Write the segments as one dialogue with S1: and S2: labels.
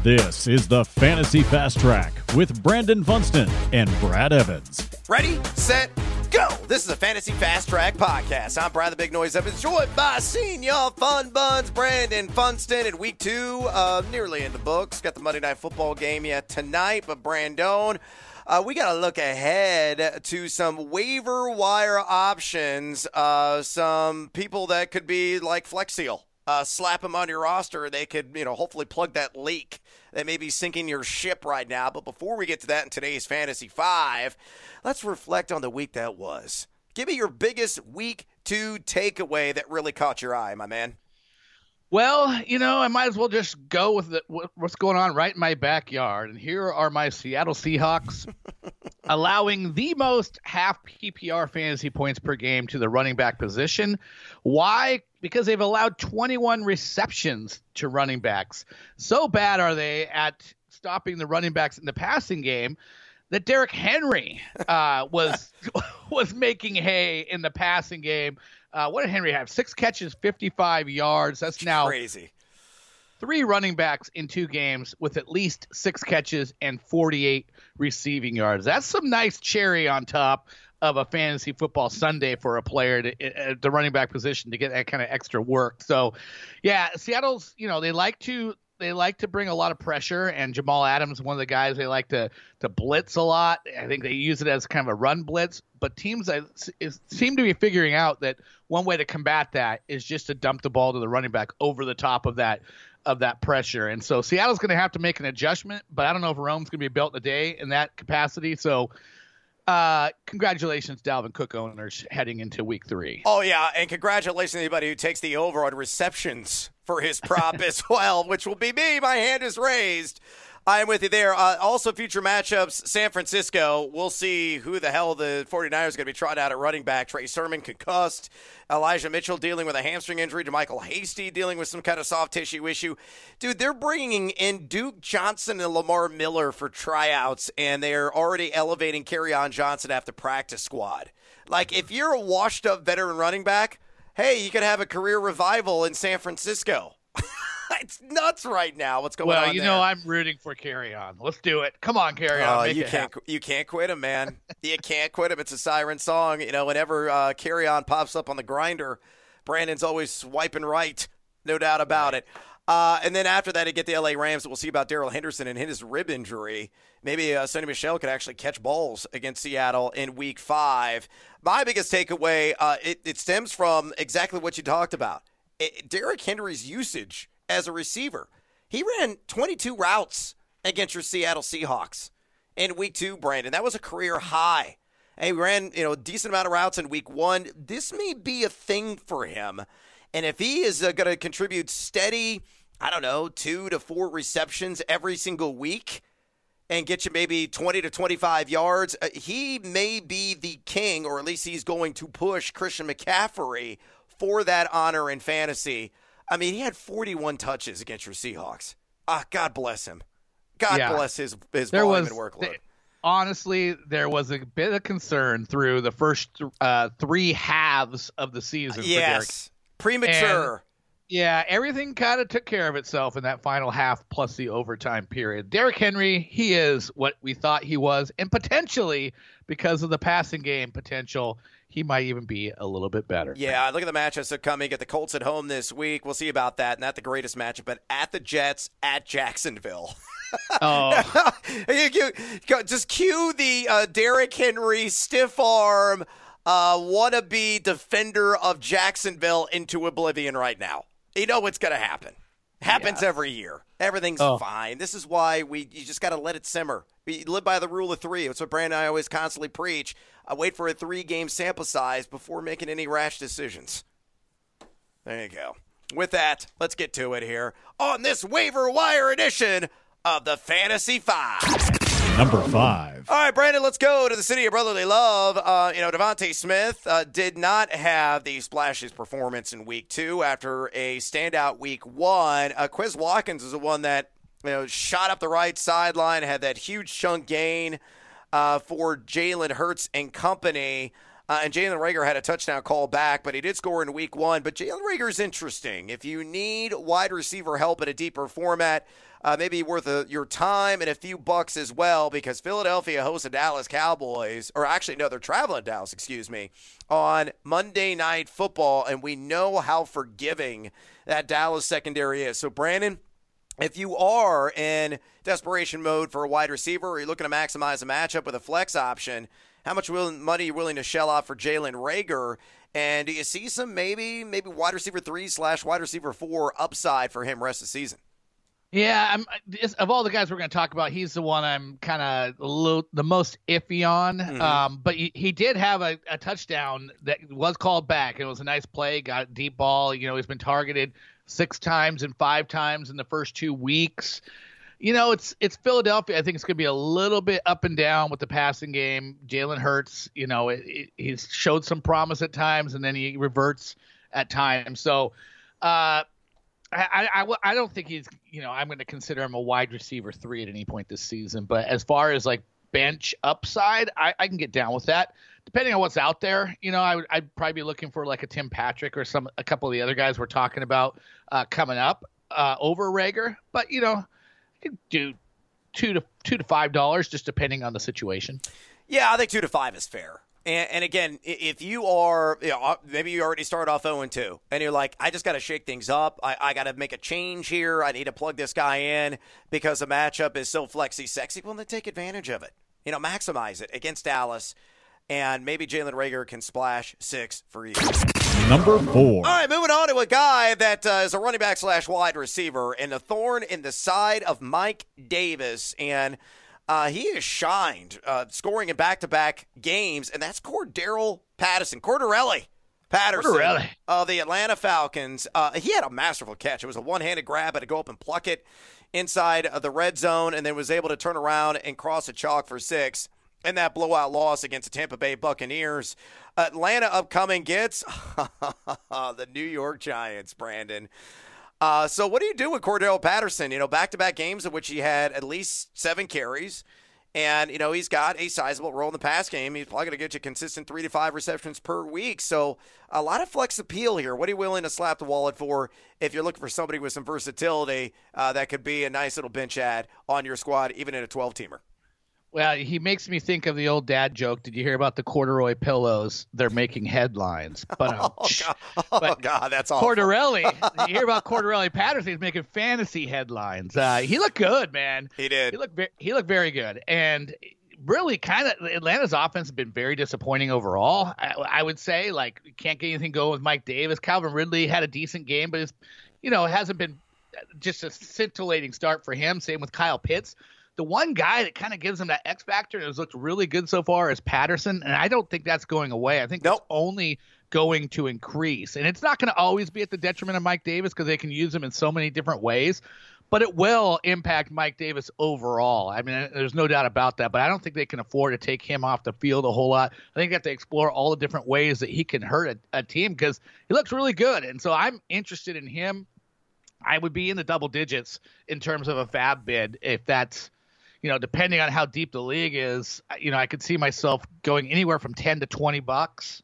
S1: This is the Fantasy Fast Track with Brandon Funston and Brad Evans.
S2: Ready, set, go! This is a Fantasy Fast Track podcast. I'm Brad the Big Noise Evans, joined by Senior Fun Buns, Brandon Funston. In week 2, nearly in the books. Got the Monday Night Football game yet tonight, but Brandon, we got to look ahead to some waiver wire options. Some people that could be like Flex Seal. Slap them on your roster. They could, hopefully plug that leak that may be sinking your ship right now. But before we get to that in today's Fantasy 5, let's reflect on the week that was. Give me your biggest week 2 takeaway that really caught your eye, my man.
S3: Well, I might as well just go with what's going on right in my backyard. And here are my Seattle Seahawks allowing the most half PPR fantasy points per game to the running back position. Why? Because they've allowed 21 receptions to running backs. So bad are they at stopping the running backs in the passing game that Derrick Henry was making hay in the passing game. What did Henry have? 6 catches, 55 yards. That's now
S2: crazy.
S3: 3 running backs in 2 games with at least 6 catches and 48 receiving yards. That's some nice cherry on top of a fantasy football Sunday for a player at the running back position to get that kind of extra work. So, yeah, Seattle's, they like to bring a lot of pressure, and Jamal Adams is one of the guys they like to blitz a lot. I think they use it as kind of a run blitz, but teams seem to be figuring out that one way to combat that is just to dump the ball to the running back over the top of that pressure. And so Seattle's going to have to make an adjustment, but I don't know if Rome's going to be built in a day in that capacity. So congratulations, Dalvin Cook owners, heading into week 3.
S2: Oh, yeah, and congratulations to anybody who takes the over on receptions for his prop as well, which will be me. My hand is raised. I am with you there. Also, future matchups, San Francisco. We'll see who the hell the 49ers are going to be trotting out at running back. Trey Sermon concussed. Elijah Mitchell dealing with a hamstring injury. DeMichael Hasty dealing with some kind of soft tissue issue. Dude, they're bringing in Duke Johnson and Lamar Miller for tryouts, and they're already elevating Kerryon Johnson after practice squad. Like, if you're a washed-up veteran running back, hey, you could have a career revival in San Francisco. It's nuts right now. What's going on there?
S3: I'm rooting for Kerryon. Let's do it. Come on, Kerryon.
S2: You can't quit him, man. You can't quit him. It's a siren song. Whenever Kerryon pops up on the grinder, Brandon's always swiping right. No doubt about it. And then after that, you get the LA Rams. We'll see about Darrell Henderson and his rib injury. Maybe Sonny Michel could actually catch balls against Seattle in week 5. My biggest takeaway, it stems from exactly what you talked about. Derrick Henry's usage as a receiver. He ran 22 routes against your Seattle Seahawks in week 2, Brandon. That was a career high. And he ran, a decent amount of routes in week 1. This may be a thing for him. And if he is going to contribute steady, 2 to 4 receptions every single week and get you maybe 20 to 25 yards, he may be the king, or at least he's going to push Christian McCaffrey for that honor in fantasy. I mean, he had 41 touches against your Seahawks. God bless him. God bless his volume and workload.
S3: Honestly, there was a bit of concern through the first 3 halves of the season for Derrick.
S2: Premature.
S3: And, everything kind of took care of itself in that final half plus the overtime period. Derrick Henry, he is what we thought he was, and potentially, because of the passing game potential, he might even be a little bit better.
S2: Yeah, look at the matchups that are coming. Get the Colts at home this week. We'll see about that. Not the greatest matchup, but at the Jets, at Jacksonville.
S3: Oh.
S2: Just cue the Derrick Henry stiff arm wannabe defender of Jacksonville into oblivion right now. You know what's going to happen. Happens every year. Everything's fine. This is why you just got to let it simmer. We live by the rule of 3. It's what Brandon and I always constantly preach. I wait for a 3-game sample size before making any rash decisions. There you go. With that, let's get to it here on this waiver wire edition of the Fantasy 5.
S1: Number 5.
S2: All right, Brandon, let's go to the city of brotherly love. Devontae Smith did not have the splashiest performance in week 2 after a standout week 1. Quez Watkins is the one that shot up the right sideline, had that huge chunk gain for Jalen Hurts and company. And Jalen Reagor had a touchdown call back, but he did score in week 1. But Jalen Reagor is interesting. If you need wide receiver help in a deeper format, maybe worth your time and a few bucks as well, because Philadelphia hosts the Dallas Cowboys, or actually, no, they're traveling to Dallas, on Monday Night Football, and we know how forgiving that Dallas secondary is. So, Brandon, if you are in desperation mode for a wide receiver, or you're looking to maximize a matchup with a flex option, how much money are you willing to shell out for Jalen Reagor? And do you see some maybe wide receiver 3/wide receiver 4 upside for him rest of the season?
S3: Yeah, of all the guys we're going to talk about, he's the one I'm kind of the most iffy on.
S2: Mm-hmm.
S3: But he did have a touchdown that was called back. It was a nice play, got a deep ball. He's been targeted 6 times and 5 times in the first 2 weeks. It's Philadelphia. I think it's going to be a little bit up and down with the passing game. Jalen Hurts, he's showed some promise at times, and then he reverts at times. So, I don't think he's, I'm going to consider him a wide receiver 3 at any point this season. But as far as like bench upside, I can get down with that. Depending on what's out there, I'd probably be looking for like a Tim Patrick or a couple of the other guys we're talking about coming up over Reagor. But, I could do $2 to $5 just depending on the situation.
S2: Yeah, I think 2 to 5 is fair. And again, if you are, maybe you already started off 0-2, and you're like, I just got to shake things up. I got to make a change here. I need to plug this guy in because the matchup is so flexy sexy. Well, then take advantage of it. Maximize it against Dallas, and maybe Jalen Reagor can splash 6 for you.
S1: Number 4.
S2: All right, moving on to a guy that is a running back / wide receiver, and a thorn in the side of Mike Davis, and he has shined, scoring in back-to-back games, and that's Cordarrelle Patterson of the Atlanta Falcons. He had a masterful catch. It was a one-handed grab, had to go up and pluck it inside of the red zone, and then was able to turn around and cross the chalk for 6 in that blowout loss against the Tampa Bay Buccaneers. Atlanta upcoming gets the New York Giants, Brandon. So what do you do with Cordarrelle Patterson? Back-to-back games in which he had at least 7 carries. And, he's got a sizable role in the pass game. He's probably going to get you consistent 3 to 5 receptions per week. So a lot of flex appeal here. What are you willing to slap the wallet for if you're looking for somebody with some versatility that could be a nice little bench ad on your squad, even in a 12-teamer?
S3: Well, he makes me think of the old dad joke. Did you hear about the corduroy pillows? They're making headlines. But,
S2: God, that's awful.
S3: Cordarrelle, you hear about Cordarrelle Patterson? He's making fantasy headlines. He looked good, man.
S2: He did.
S3: He looked very good. And really kind of Atlanta's offense has been very disappointing overall. I would say, like, you can't get anything going with Mike Davis. Calvin Ridley had a decent game, but it hasn't been just a scintillating start for him. Same with Kyle Pitts. The one guy that kind of gives him that X factor and has looked really good so far is Patterson, and I don't think that's going away. I think that's only going to increase. And it's not going to always be at the detriment of Mike Davis because they can use him in so many different ways, but it will impact Mike Davis overall. I mean, there's no doubt about that, but I don't think they can afford to take him off the field a whole lot. I think they have to explore all the different ways that he can hurt a team because he looks really good. And so I'm interested in him. I would be in the double digits in terms of a fab bid if that's, depending on how deep the league is, I could see myself going anywhere from $10 to $20.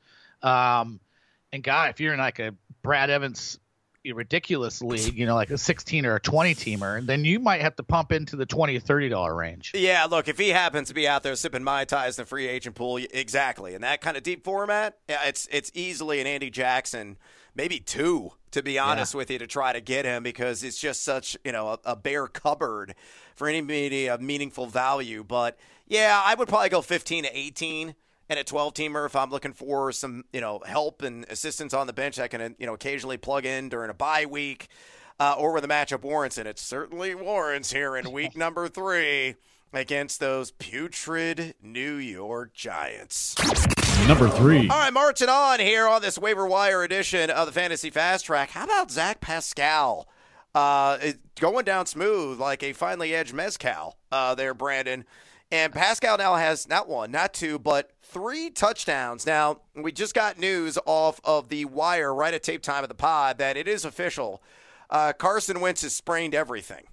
S3: And God, if you're in like a Brad Evans ridiculous league, like a 16 or a 20 teamer, then you might have to pump into the $20 to $30 range.
S2: Yeah, look, if he happens to be out there sipping Mai Tais in the free agent pool, exactly. In that kind of deep format, yeah, it's easily an Andy Jackson, maybe 2, to be honest with you, to try to get him because it's just such, a bare cupboard for any media of meaningful value. But, yeah, I would probably go 15 to 18 in a 12-teamer if I'm looking for some, help and assistance on the bench I can, occasionally plug in during a bye week or where the matchup warrants. And it certainly warrants here in week number 3 against those putrid New York Giants.
S1: Number 3.
S2: All right, marching on here on this waiver wire edition of the Fantasy Fast Track. How about Zach Pascal? Going down smooth like a finely edged mezcal there, Brandon. And Pascal now has not 1, not 2, but 3 touchdowns. Now, we just got news off of the wire right at tape time of the pod that it is official. Carson Wentz has sprained everything.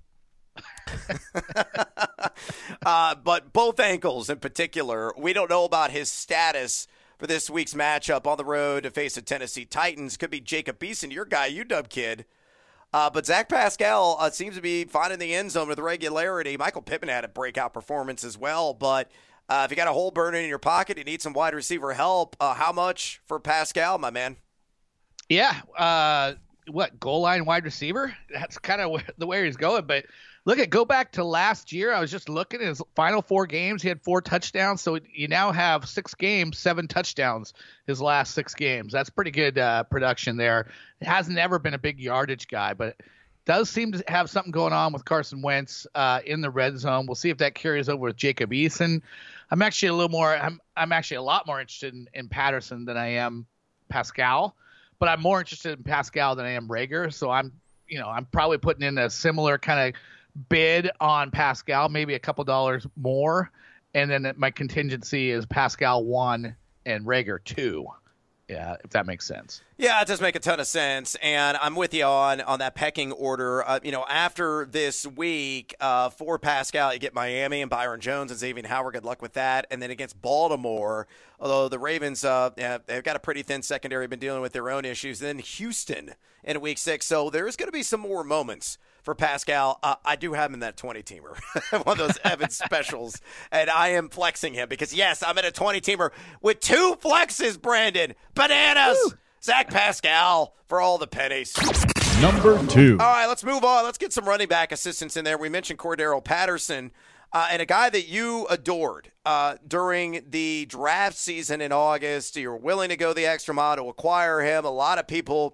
S2: But both ankles in particular. We don't know about his status for this week's matchup on the road to face the Tennessee Titans. Could be Jacob Eason, your guy, UW kid. But Zach Pascal seems to be finding the end zone with regularity. Michael Pittman had a breakout performance as well. But if you got a hole burning in your pocket, you need some wide receiver help. How much for Pascal, my man?
S3: Yeah. Goal line wide receiver? That's kind of the way he's going. But go back to last year. I was just looking at his final 4 games. He had 4 touchdowns. So you now have 6 games, 7 touchdowns his last 6 games. That's pretty good production there. It hasn't ever been a big yardage guy, but does seem to have something going on with Carson Wentz in the red zone. We'll see if that carries over with Jacob Eason. I'm actually a lot more interested in Patterson than I am Pascal, but I'm more interested in Pascal than I am Reagor. So I'm probably putting in a similar kind of bid on Pascal, maybe a couple dollars more, and then my contingency is Pascal 1 and Reagor 2. Yeah, if that makes sense.
S2: Yeah, it does make a ton of sense, and I'm with you on that pecking order. After this week, for Pascal, you get Miami and Byron Jones and Xavier Howard. Good luck with that. And then against Baltimore, although the Ravens, they've got a pretty thin secondary, been dealing with their own issues. Then Houston in Week 6, so there's going to be some more moments for Pascal. I do have him in that 20-teamer, one of those Evans specials, and I am flexing him because, yes, I'm in a 20-teamer with 2 flexes, Brandon. Bananas! Woo! Zach Pascal for all the pennies.
S1: Number 2.
S2: All right, let's move on. Let's get some running back assistance in there. We mentioned Cordero Patterson, and a guy that you adored during the draft season in August. You're willing to go the extra mile to acquire him. A lot of people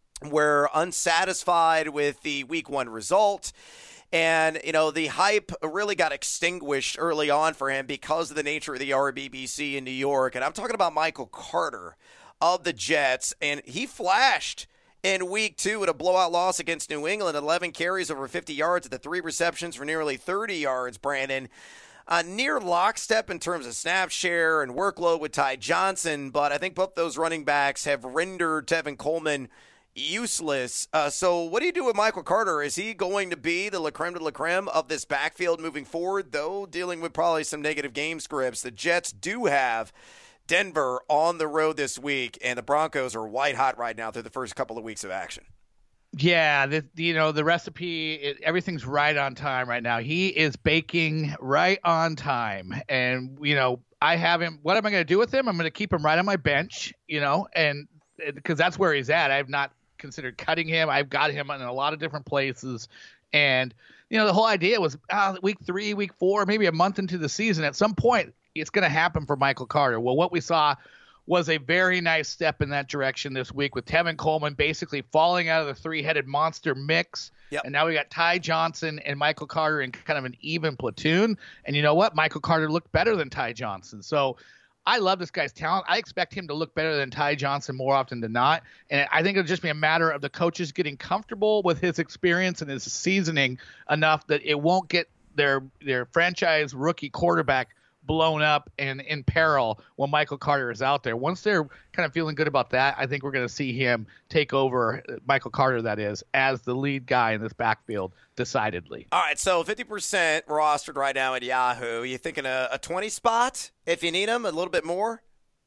S2: were unsatisfied with the Week 1 result. And, the hype really got extinguished early on for him because of the nature of the RBBC in New York. And I'm talking about Michael Carter of the Jets. And he flashed in Week 2 with a blowout loss against New England, 11 carries over 50 yards at the 3 receptions for nearly 30 yards, Brandon. Near lockstep in terms of snap share and workload with Ty Johnson. But I think both those running backs have rendered Tevin Coleman useless. So what do you do with Michael Carter? Is he going to be the la creme de la creme of this backfield moving forward, though dealing with probably some negative game scripts? The Jets do have Denver on the road this week, and the Broncos are white hot right now through the first couple of weeks of action.
S3: Yeah, the recipe, everything's right on time right now. He is baking right on time. And, I have him. What am I going to do with him? I'm going to keep him right on my bench, and because that's where he's at. I have not considered cutting him. I've got him in a lot of different places. And, the whole idea was Week 3, Week 4, maybe a month into the season, at some point, it's going to happen for Michael Carter. Well, what we saw was a very nice step in that direction this week with Tevin Coleman basically falling out of the 3-headed monster mix. Yep. And now we got Ty Johnson and Michael Carter in kind of an even platoon. And you know what? Michael Carter looked better than Ty Johnson. So I love this guy's talent. I expect him to look better than Ty Johnson more often than not. And I think it'll just be a matter of the coaches getting comfortable with his experience and his seasoning enough that it won't get their franchise rookie quarterback blown up and in peril when Michael Carter is out there. Once they're kind of feeling good about that, I think we're going to see him take over, Michael Carter, that is, as the lead guy in this backfield, decidedly.
S2: All right, so 50% rostered right now at Yahoo. You thinking a 20 spot if you need him, a little bit more?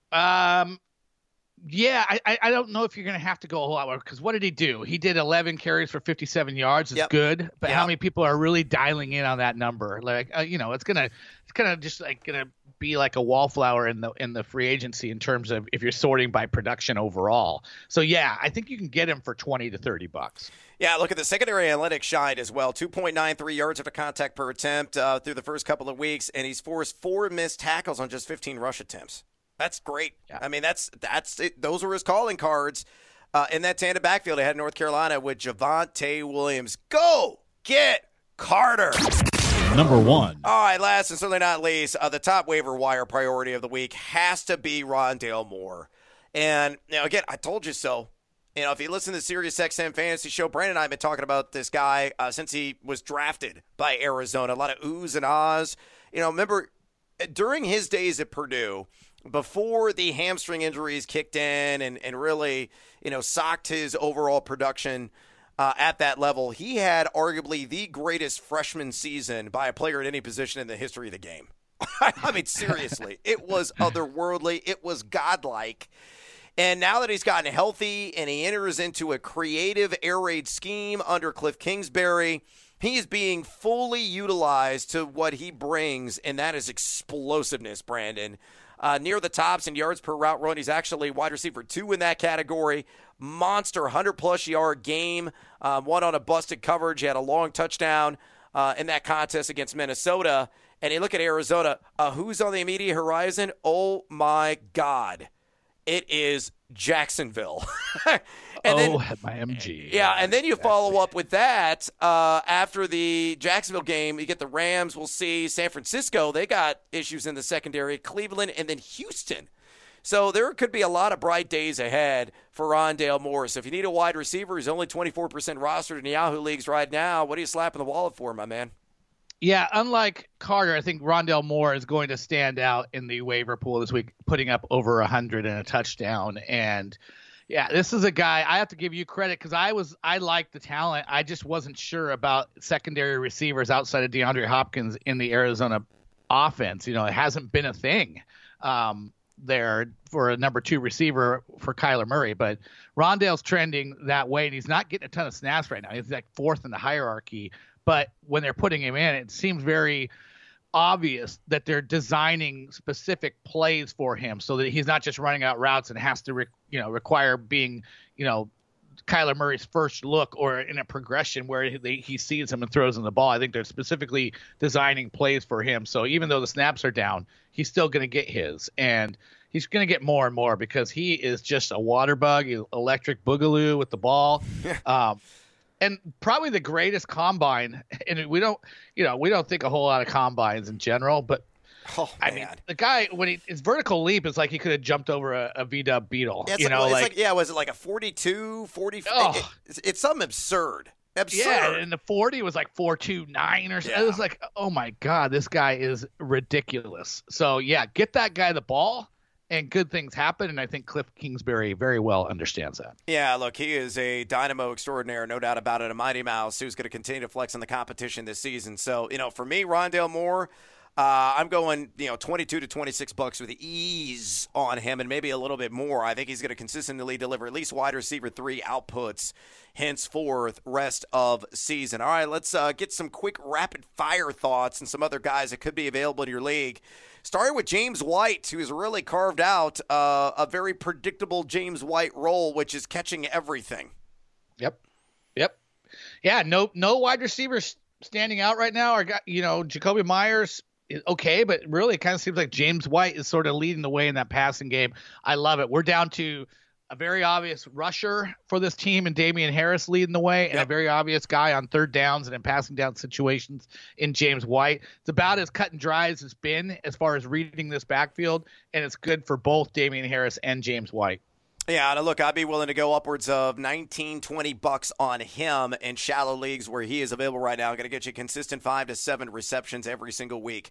S3: Yeah, I don't know if you're going to have to go a whole lot more because what did he do? He did 11 carries for 57 yards. It's good, but how many people are really dialing in on that number? Like, it's kind of just like going to be like a wallflower in the free agency in terms of if you're sorting by production overall. So yeah, I think you can get him for $20 to $30.
S2: Yeah, look at the secondary analytics shined as well. 2.93 yards after contact per attempt through the first couple of weeks, and he's forced 4 missed tackles on just 15 rush attempts. That's great. Yeah. I mean, that's it. Those were his calling cards in that tandem backfield. They had North Carolina with Javonte Williams. Go get Carter.
S1: Number 1.
S2: All right, last and certainly not least, the top waiver wire priority of the week has to be Rondale Moore. And, again, I told you so. If you listen to the SiriusXM Fantasy Show, Brandon and I have been talking about this guy since he was drafted by Arizona. A lot of oohs and ahs. Remember, during his days at Purdue, before the hamstring injuries kicked in and really, socked his overall production at that level, he had arguably the greatest freshman season by a player at any position in the history of the game. I mean, seriously, it was otherworldly. It was godlike. And now that he's gotten healthy and he enters into a creative air raid scheme under Cliff Kingsbury, he is being fully utilized to what he brings, and that is explosiveness, Brandon. Near the tops in yards per route run, he's actually wide receiver 2 in that category. Monster 100-plus yard game, one on a busted coverage. He had a long touchdown in that contest against Minnesota. And you look at Arizona, who's on the immediate horizon? Oh, my God. It is Jacksonville. And
S3: my MG.
S2: Yeah, and then you follow up with that. After the Jacksonville game, you get the Rams. We'll see San Francisco. They got issues in the secondary. Cleveland, and then Houston. So there could be a lot of bright days ahead for Rondale Moore. So if you need a wide receiver, he's only 24% rostered in Yahoo leagues right now. What are you slapping the wallet for, my man?
S3: Yeah, unlike Carter, I think Rondale Moore is going to stand out in the waiver pool this week, putting up over 100 and a touchdown. And yeah, this is a guy I have to give you credit because I like the talent. I just wasn't sure about secondary receivers outside of DeAndre Hopkins in the Arizona offense. You know, it hasn't been a thing there for a number 2 receiver for Kyler Murray, but Rondale's trending that way, and he's not getting a ton of snaps right now. He's like 4th in the hierarchy. But when they're putting him in, it seems very obvious that they're designing specific plays for him so that he's not just running out routes and has to, require being, Kyler Murray's first look or in a progression where he sees him and throws him the ball. I think they're specifically designing plays for him. So even though the snaps are down, he's still going to get his. And he's going to get more and more because he is just a water bug, electric boogaloo with the ball. And probably the greatest combine, and we don't think a whole lot of combines in general, but I mean, the guy, when his vertical leap is like he could have jumped over a VW Beetle.
S2: Yeah, was it like a 42, 40? Oh. It's something absurd.
S3: Yeah, and the 40 was like 4.29 or something. Yeah. It was like, oh my God, this guy is ridiculous. So yeah, get that guy the ball. And good things happen, and I think Cliff Kingsbury very well understands that.
S2: Yeah, look, he is a dynamo extraordinaire, no doubt about it, a Mighty Mouse who's going to continue to flex in the competition this season. So, for me, Rondale Moore, I'm going, $22 to $26 with ease on him and maybe a little bit more. I think he's going to consistently deliver at least wide receiver 3 outputs henceforth rest of season. All right, let's get some quick rapid-fire thoughts and some other guys that could be available to your league. Starting with James White, who's really carved out a very predictable James White role, which is catching everything.
S3: Yep. Yeah, no wide receivers standing out right now. Jacoby Myers is okay, but really it kind of seems like James White is sort of leading the way in that passing game. I love it. We're down to a very obvious rusher for this team and Damian Harris leading the way, and a very obvious guy on third downs and in passing down situations in James White. It's about as cut and dry as it's been as far as reading this backfield, and it's good for both Damian Harris and James White.
S2: Yeah, and look, I'd be willing to go upwards of $19-20 on him in shallow leagues where he is available right now. Going to get you consistent 5 to 7 receptions every single week.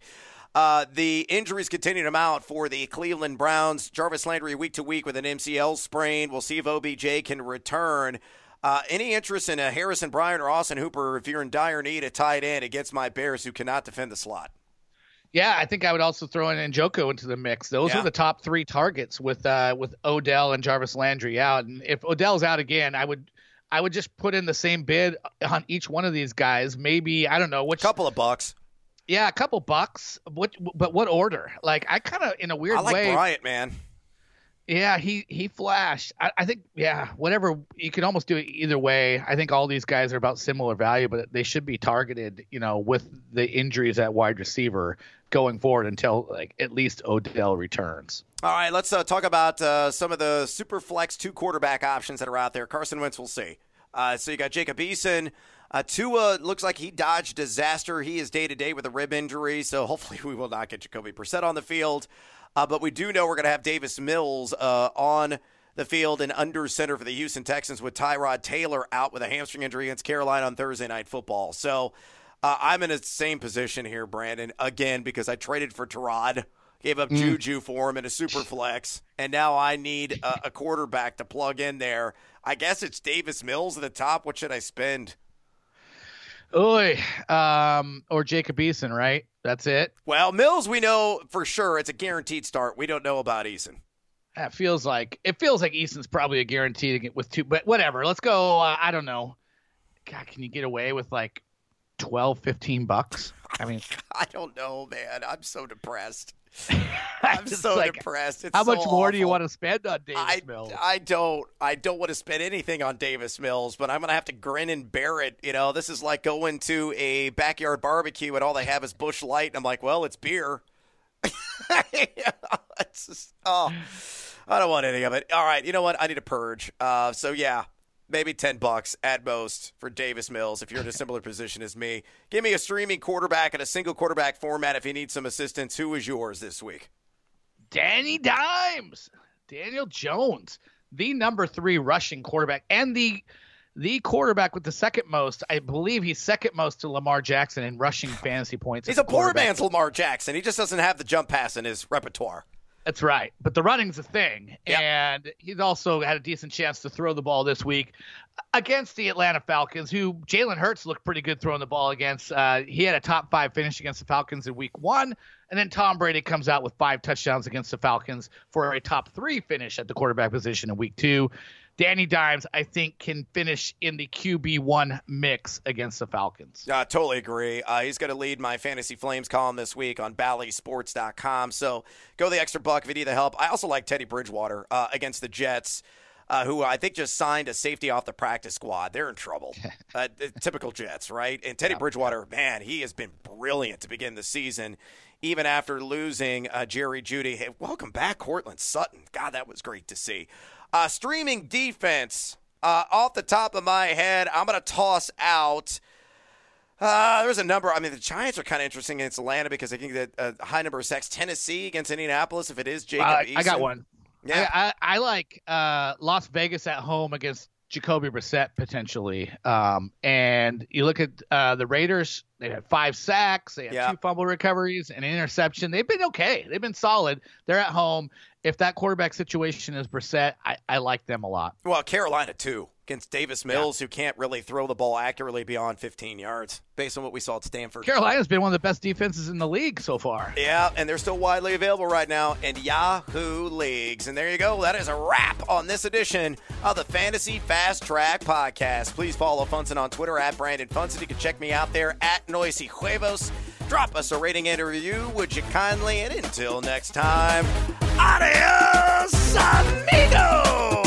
S2: The injuries continue to mount for the Cleveland Browns. Jarvis Landry week to week with an MCL sprain. We'll see if OBJ can return. Any interest in Harrison Bryant or Austin Hooper if you're in dire need at tight end against my Bears who cannot defend the slot?
S3: Yeah, I think I would also throw in Njoku into the mix. Those are the top 3 targets with Odell and Jarvis Landry out. And if Odell's out again, I would just put in the same bid on each one of these guys. Maybe, I don't know, which
S2: couple of bucks.
S3: Yeah, a couple bucks. But what order? Like, I kind of, in a weird way.
S2: I like Bryant, man.
S3: Yeah, he flashed. I think, whatever. You can almost do it either way. I think all these guys are about similar value, but they should be targeted, with the injuries at wide receiver going forward until, like, at least Odell returns.
S2: All right, let's talk about some of the super flex 2 quarterback options that are out there. Carson Wentz, we'll see. So you got Jacob Eason. Tua looks like he dodged disaster. He is day-to-day with a rib injury, so hopefully we will not get Jacoby Brissett on the field. But we do know we're going to have Davis Mills on the field and under center for the Houston Texans with Tyrod Taylor out with a hamstring injury against Carolina on Thursday Night Football. So I'm in the same position here, Brandon, again, because I traded for Tyrod, gave up Juju for him in a super flex, and now I need a quarterback to plug in there. I guess it's Davis Mills at the top. What should I spend?
S3: Oy, or Jacob Eason, right? That's it.
S2: Well, Mills, we know for sure it's a guaranteed start. We don't know about Eason.
S3: It feels like Eason's probably a guarantee to get with 2, but whatever. Let's go. I don't know. God, can you get away with like $12-15? I mean,
S2: I don't know, man. I'm so depressed. I'm so
S3: like,
S2: depressed. It's
S3: how
S2: so
S3: much more
S2: awful.
S3: do you want to spend on Davis Mills?
S2: I don't want to spend anything on Davis Mills, but I'm going to have to grin and bear it. You know, this is like going to a backyard barbecue and all they have is Busch Light. And I'm like, well, it's beer. It's just, I don't want any of it. All right, you know what? I need a purge. So yeah, maybe $10 at most for Davis Mills if you're in a similar position as me. Give me a streaming quarterback in a single quarterback format if you need some assistance. Who is yours this week?
S3: Danny Dimes, Daniel Jones, the number 3 rushing quarterback, and the quarterback with the second most. I believe he's second most to Lamar Jackson in rushing fantasy points.
S2: He's a poor man's Lamar Jackson. He just doesn't have the jump pass in his repertoire.
S3: That's right. But the running's a thing.
S2: Yep.
S3: And he's also had a decent chance to throw the ball this week against the Atlanta Falcons, who Jalen Hurts looked pretty good throwing the ball against. He had a top 5 finish against the Falcons in week 1. And then Tom Brady comes out with 5 touchdowns against the Falcons for a top 3 finish at the quarterback position in week 2. Danny Dimes, I think, can finish in the QB1 mix against the Falcons.
S2: Totally agree. He's going to lead my Fantasy Flames column this week on BallySports.com. So go the extra buck if you need the help. I also like Teddy Bridgewater against the Jets, who I think just signed a safety off the practice squad. They're in trouble. Typical Jets, right? And Teddy Bridgewater, man, he has been brilliant to begin the season, even after losing Jerry Jeudy. Hey, welcome back, Courtland Sutton. God, that was great to see. Streaming defense, off the top of my head, I'm going to toss out. There's a number. I mean, the Giants are kind of interesting against Atlanta because I think that a high number of sacks. Tennessee against Indianapolis, if it is Jacob Eason.
S3: I got one.
S2: Yeah.
S3: I like Las Vegas at home against Jacoby Brissett potentially. And you look at the Raiders, they had 5 sacks, they had 2 fumble recoveries, and an interception. They've been okay. They've been solid. They're at home. If that quarterback situation is Brissett, I like them a lot.
S2: Well, Carolina, too, against Davis Mills, who can't really throw the ball accurately beyond 15 yards, based on what we saw at Stanford.
S3: Carolina's been one of the best defenses in the league so far.
S2: Yeah, and they're still widely available right now in Yahoo Leagues. And there you go. That is a wrap on this edition of the Fantasy Fast Track Podcast. Please follow Funson on Twitter at Brandon Funson. You can check me out there at Noisy Huevos. Drop us a rating and a review, would you kindly? And until next time, adios, amigos!